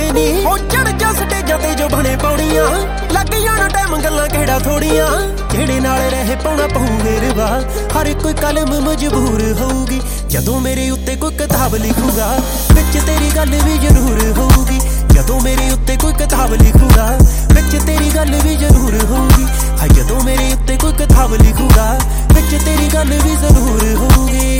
ਵੇਲੇ ਨੀ ਹੋ ਚੜ ਜਾ ਸਟੇਜਾਂ ਤੇ ਜੋ ਬਣੇ ਪੌੜੀਆਂ ਲੱਗ ਜਾਣਾ ਟਾਈਮ ਗੱਲਾਂ ਕਿਹੜਾ ਥੋੜੀਆਂ ਜਿਹੜੇ ਨਾਲ ਰਹੇ ਪਾਉਣਾ ਪਊ ਮੇਰਵਾ ਹਰ ਕੋਈ ਕਲਮ ਮਜਬੂਰ ਹੋਊਗੀ ਜਦੋਂ ਮੇਰੇ ਉੱਤੇ ਕੋਈ ਕਿਤਾਬ ਲਿਖੂਗਾ ਵਿੱਚ ਤੇਰੀ ਗੱਲ ਵੀ ਜ਼ਰੂਰ ਹੋਊਗੀ ਜਦੋਂ ਮੇਰੇ ਉੱਤੇ ਕੋਈ ਕਿਤਾਬ ਲਿਖੂਗਾ ਵਿੱਚ ਤੇਰੀ ਗੱਲ ਵੀ ਜ਼ਰੂਰ ਹੋਊਗੀ ਹਾਂ ਜਦੋਂ ਮੇਰੇ ਉੱਤੇ ਕੋਈ ਕਿਤਾਬ ਲਿਖੂਗਾ ਵਿੱਚ ਤੇਰੀ ਗੱਲ ਵੀ ਜ਼ਰੂਰ ਹੋਊਗੀ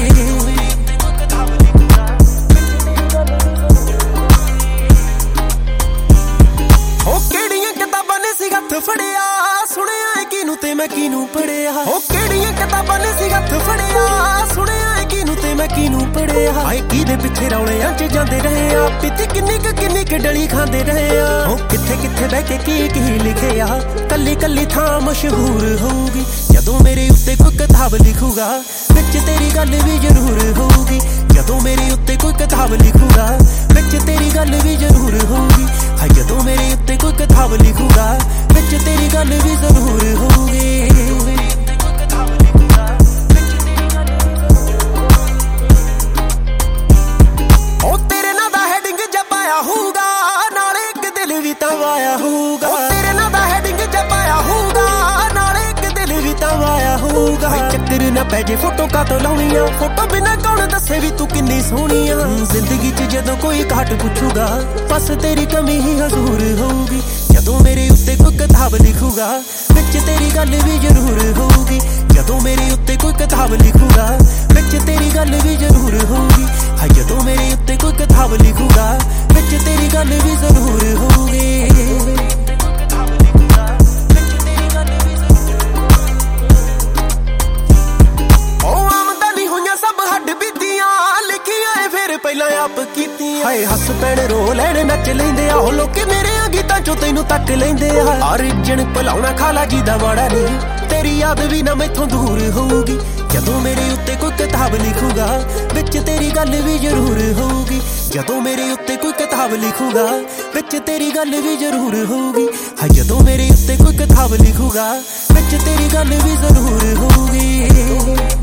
ਉਹ ਕਿਹੜੀਆਂ ਕਿਤਾਬਾਂ ਨੇ ਸੀ ਹੱਥ ਫੜਿਆ ਸੁਣਿਆ ਕਿਨੂੰ ਤੇ ਮੈਂ ਕਿਨੂੰ ਪੜਿਆ ਉਹ ਕਿਹੜੀਆਂ ਕਿਤਾਬਾਂ ਨੇ ਸੀ ਹੱਥ ਫੜਿਆ ਸੁਣਿਆ ਕਿਨੂੰ ਤੇ ਮੈਂ ਕਿਨੂੰ ਪੜਿਆ ਆਏ ਕਿਹਦੇ ਪਿੱਛੇ ਰੌਲਿਆਂ 'ਚ ਜਾਂਦੇ ਰਹੇ ਆ ਪਿੱਤੀ ਕਿੰਨੀ ਕੁ ਡਲੀ ਖਾਂਦੇ ਰਹੇ ਆ ਉਹ ਕਿੱਥੇ ਬਹਿ ਕੇ ਕੀ ਲਿਖਿਆ ਕੱਲੀ ਕੱਲੀ ਥਾਂ ਮਸ਼ਹੂਰ ਹੋਊਗੀ ਜਦੋਂ ਮੇਰੇ ਉੱਤੇ ਕੋਈ ਕਿਤਾਬ ਲਿਖੂਗਾ ਵਿੱਚ ਤੇਰੀ ਗੱਲ ਵੀ ਜ਼ਰੂਰ ਹੋਊਗੀ ਜਦੋਂ ਮੇਰੇ ਉੱਤੇ ਕੋਈ ਕਿਤਾਬ ਲਿਖੂਗਾ ਵਿੱਚ ਤੇਰੀ ਗੱਲ ਵੀ ਜ਼ਰੂਰ ਹੋਊਗੀ ਹਾਂ ਜਦੋਂ ਮੇਰੇ ਉੱਤੇ ਕੋਈ ਕਿਤਾਬ ਲਿਖੂਗਾ ਵਿੱਚ ਤੇਰੀ ਗੱਲ ਵੀ ਜ਼ਰੂਰ ਹੋਊਗੀ ਉਹ ਤੇਰੇ ਨਾਂ ਦਾ ਹੈਡਿੰਗ ਜਪਾਇਆ ਹੋਊਗਾ ਨਾਲੇ ਇੱਕ ਦਿਲ ਵੀ ਤਾਂ ਵਾਇਆ ਹੋਊਗਾ ਉਹ ਤੇਰੇ ਨਾਂ ਦਾ ਹੈਡਿੰਗ ਜਪਾਇਆ ਹੋਊਗਾ ਨਾਲੇ ਇੱਕ ਦਿਲ ਵੀ ਤਾਂ ਵਾਇਆ ਹੋਊਗਾ ਚੱਕਰ ਨਾ ਪੈ ਜੇ ਫੋਟੋ ਕਾਤੋਂ ਲਾਉਣੀਆਂ ਫੋਟੋ ਬਿਨਾਂ ਕੌਣ ਦੱਸੇ ਵੀ ਤੂੰ ਕਿੰਨੀ ਸੋਹਣੀ ਆ ਜ਼ਿੰਦਗੀ 'ਚ ਜਦੋਂ ਕੋਈ ਘਾਟ ਪੁੱਛੂਗਾ ਬਸ ਤੇਰੀ ਕਮੀ ਹੀ ਹਜ਼ੂਰ ਹੋਊਗੀ ਜਦੋਂ ਮੇਰੇ ਉੱਤੇ ਕੋਈ ਕਿਤਾਬ ਲਿਖੂਗਾ ਵਿੱਚ ਤੇਰੀ ਗੱਲ ਵੀ ਜ਼ਰੂਰ ਹੋਊਗੀ ਜਦੋਂ ਮੇਰੇ ਉੱਤੇ ਕੋਈ ਕਿਤਾਬ ਲਿਖੂਗਾ ਵਿੱਚ ਤੇਰੀ ਗੱਲ ਵੀ ਜ਼ਰੂਰ ਹੋਊਗੀ ਹਾਂ ਜਦੋਂ ਮੇਰੇ ਉੱਤੇ ਕੋਈ ਕਿਤਾਬ ਲਿਖੂਗਾ ਵਿੱਚ ਤੇਰੀ ਗੱਲ ਵੀ ਜ਼ਰੂਰ ਹੋਊਗੀ ਪਹਿਲਾਂ ਆਪ ਕੀਤੀਆਂ ਹਾਏ ਹੱਸ ਪੈਣ ਰੋ ਲੈਣ ਨੱਚ ਲੈਂਦੇ ਆ ਉਹ ਲੋਕੀ ਮੇਰੇ ਗੀਤਾਂ ਚੋਂ ਤੈਨੂੰ ਤੱਕ ਲੈਂਦੇ ਆ ਅਰਜਨ ਭਲਾਉਣਾ ਖਾਲਾ ਜੀ ਦਾ ਵਾੜਾ ਨਹੀਂ ਤੇਰੀ ਯਾਦ ਵੀ ਨਾ ਮੈਥੋਂ ਦੂਰ ਹੋਊਗੀ ਜਦੋਂ ਮੇਰੇ ਉੱਤੇ ਕੋਈ ਕਿਤਾਬ ਲਿਖੂਗਾ ਵਿੱਚ ਤੇਰੀ ਗੱਲ ਵੀ ਜ਼ਰੂਰ ਹੋਊਗੀ ਜਦੋਂ ਮੇਰੇ ਉੱਤੇ ਕੋਈ ਕਿਤਾਬ ਲਿਖੂਗਾ ਵਿੱਚ ਤੇਰੀ ਗੱਲ ਵੀ ਜ਼ਰੂਰ ਹੋਊਗੀ ਹਾਂ ਜਦੋਂ ਮੇਰੇ ਉੱਤੇ ਕੋਈ ਕਿਤਾਬ ਲਿਖੂਗਾ ਵਿੱਚ ਤੇਰੀ ਗੱਲ ਵੀ ਜ਼ਰੂਰ ਹੋਊਗੀ